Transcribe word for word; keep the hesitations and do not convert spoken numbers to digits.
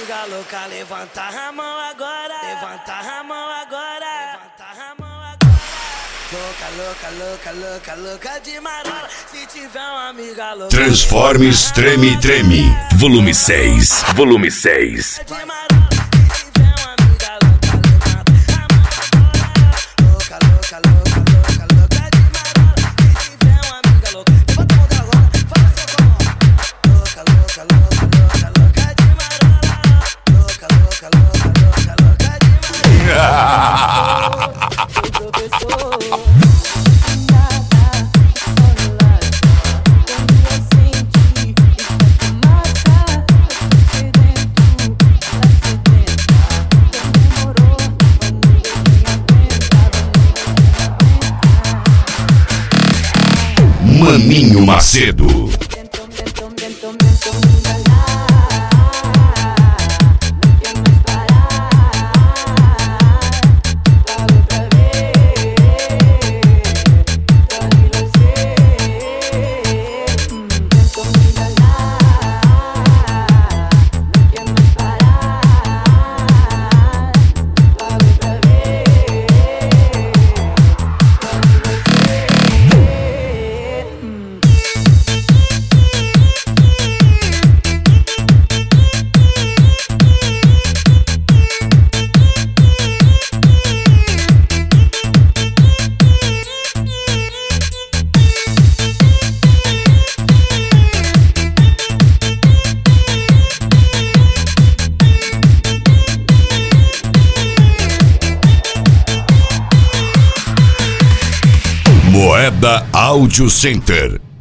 amiga louca, levanta a mão agora. Levanta a mão agora. Levanta a mão agora. Louca, louca, louca, louca, louca de marola. Se tiver uma amiga louca. Transformes Treme Treme. Volume seis. Volume seis. De marola. Se tiver uma amiga louca, levanta a mão agora. Louca, louca, louca, louca, louca de marola. Se tiver uma amiga louca, levanta a mão agora. Fala seu como. Louca, louca, louca, louca, louca de marola. Louca, louca, louca, louca, louca de marola. Sou professor. Maninho Macedo. Moeda Audio Center.